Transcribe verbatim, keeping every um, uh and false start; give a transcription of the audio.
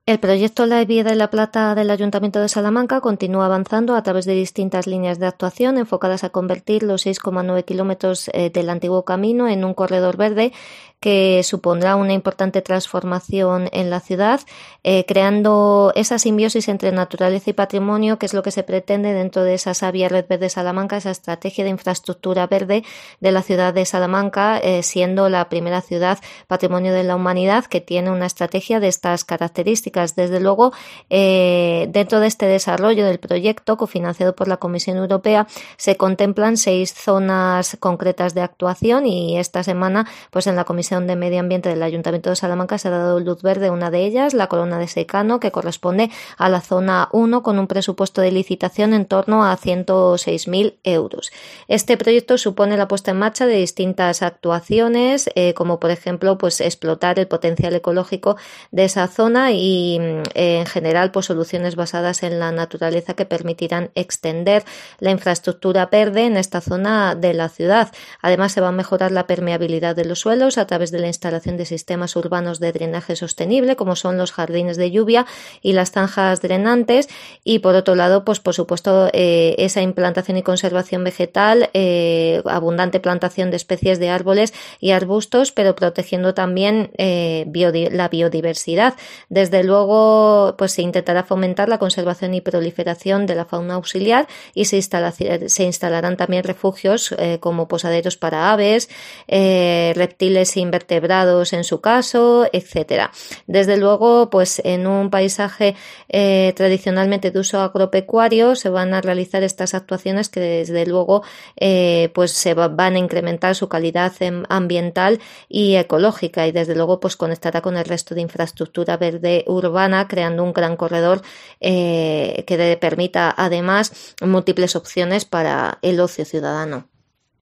El proyecto La Vía de la Plata del Ayuntamiento de Salamanca continúa avanzando a través de distintas líneas de actuación enfocadas a convertir los seis coma nueve kilómetros eh, del antiguo camino en un corredor verde que supondrá una importante transformación en la ciudad, eh, creando esa simbiosis entre naturaleza y patrimonio, que es lo que se pretende dentro de esa sabia Red Verde Salamanca, esa estrategia de infraestructura verde de la ciudad de Salamanca, eh, siendo la primera ciudad patrimonio de la humanidad que tiene una estrategia de estas características. Desde luego, eh, dentro de este desarrollo del proyecto, cofinanciado por la Comisión Europea, se contemplan seis zonas concretas de actuación y esta semana, pues en la Comisión de Medio Ambiente del Ayuntamiento de Salamanca se ha dado luz verde a una de ellas, la Corona de Secano, que corresponde a la zona uno con un presupuesto de licitación en torno a ciento seis mil euros. Este proyecto supone la puesta en marcha de distintas actuaciones, eh, como por ejemplo pues explotar el potencial ecológico de esa zona y eh, en general pues soluciones basadas en la naturaleza que permitirán extender la infraestructura verde en esta zona de la ciudad. Además, se va a mejorar la permeabilidad de los suelos a través de la instalación de sistemas urbanos de drenaje sostenible, como son los jardines de lluvia y las zanjas drenantes, y por otro lado, pues por supuesto, eh, esa implantación y conservación vegetal, eh, abundante plantación de especies de árboles y arbustos, pero protegiendo también eh, biodi- la biodiversidad. Desde luego, pues se intentará fomentar la conservación y proliferación de la fauna auxiliar y se, instala- se instalarán también refugios eh, como posaderos para aves, eh, reptiles y invertebrados en su caso, etcétera. Desde luego, pues en un paisaje eh, tradicionalmente de uso agropecuario se van a realizar estas actuaciones que desde luego eh, pues se va, van a incrementar su calidad ambiental y ecológica y desde luego pues conectará con el resto de infraestructura verde urbana, creando un gran corredor eh, que le permita además múltiples opciones para el ocio ciudadano.